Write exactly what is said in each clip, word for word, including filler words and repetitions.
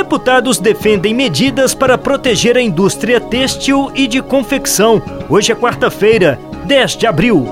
Deputados defendem medidas para proteger a indústria têxtil e de confecção. Hoje é quarta-feira, dez de abril.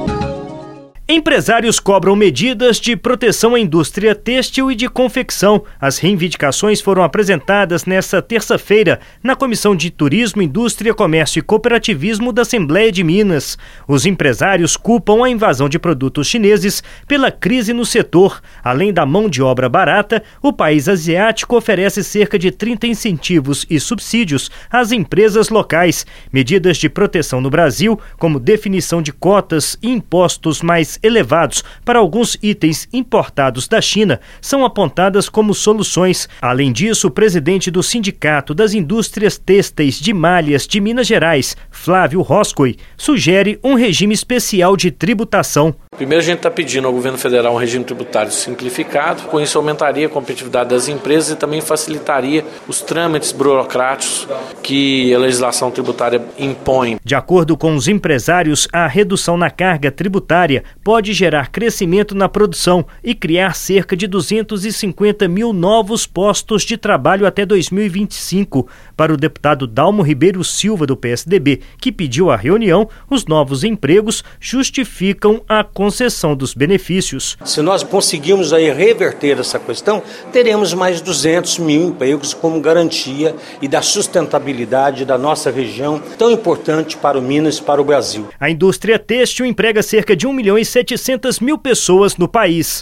Empresários cobram medidas de proteção à indústria têxtil e de confecção. As reivindicações foram apresentadas nesta terça-feira na Comissão de Turismo, Indústria, Comércio e Cooperativismo da Assembleia de Minas. Os empresários culpam a invasão de produtos chineses pela crise no setor. Além da mão de obra barata, o país asiático oferece cerca de trinta incentivos e subsídios às empresas locais. Medidas de proteção no Brasil, como definição de cotas e impostos mais elevados para alguns itens importados da China, são apontadas como soluções. Além disso, o presidente do Sindicato das Indústrias Têxteis de Malhas de Minas Gerais, Flávio Roscoe, sugere um regime especial de tributação. Primeiro, a gente está pedindo ao governo federal um regime tributário simplificado. Com isso, aumentaria a competitividade das empresas e também facilitaria os trâmites burocráticos que a legislação tributária impõe. De acordo com os empresários, a redução na carga tributária pode gerar crescimento na produção e criar cerca de duzentos e cinquenta mil novos postos de trabalho até dois mil e vinte e cinco. Para o deputado Dalmo Ribeiro Silva, do P S D B, que pediu a reunião, os novos empregos justificam a concessão dos benefícios. Se nós conseguirmos aí reverter essa questão, teremos mais duzentos mil empregos como garantia e da sustentabilidade da nossa região, tão importante para o Minas e para o Brasil. A indústria têxtil emprega cerca de um milhão e setecentas mil pessoas no país.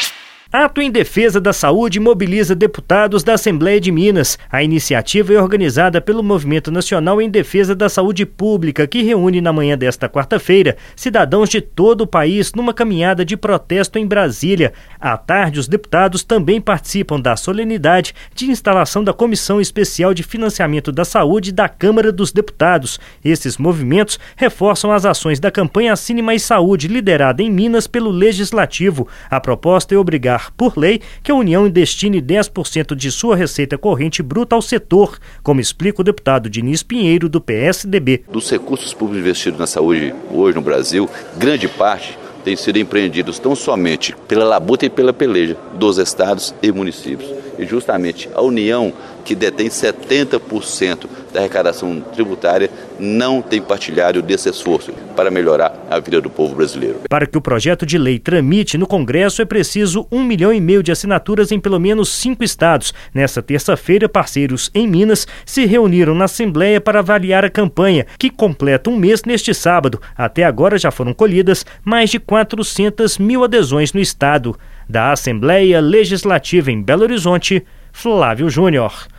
Ato em defesa da saúde mobiliza deputados da Assembleia de Minas. A iniciativa é organizada pelo Movimento Nacional em Defesa da Saúde Pública, que reúne na manhã desta quarta-feira cidadãos de todo o país numa caminhada de protesto em Brasília. À tarde, os deputados também participam da solenidade de instalação da Comissão Especial de Financiamento da Saúde da Câmara dos Deputados. Esses movimentos reforçam as ações da campanha Assine Mais Saúde, liderada em Minas pelo Legislativo. A proposta é obrigar por lei que a União destine dez por cento de sua receita corrente bruta ao setor, como explica o deputado Diniz Pinheiro, do P S D B. Dos recursos públicos investidos na saúde hoje no Brasil, grande parte tem sido empreendidos tão somente pela labuta e pela peleja dos estados e municípios. E justamente a União, que detém setenta por cento da arrecadação tributária, não tem partilhado desse esforço para melhorar a vida do povo brasileiro. Para que o projeto de lei tramite no Congresso, é preciso um milhão e meio de assinaturas em pelo menos cinco estados. Nessa terça-feira, parceiros em Minas se reuniram na Assembleia para avaliar a campanha, que completa um mês neste sábado. Até agora já foram colhidas mais de quatrocentas mil adesões no estado. Da Assembleia Legislativa em Belo Horizonte, Flávio Júnior.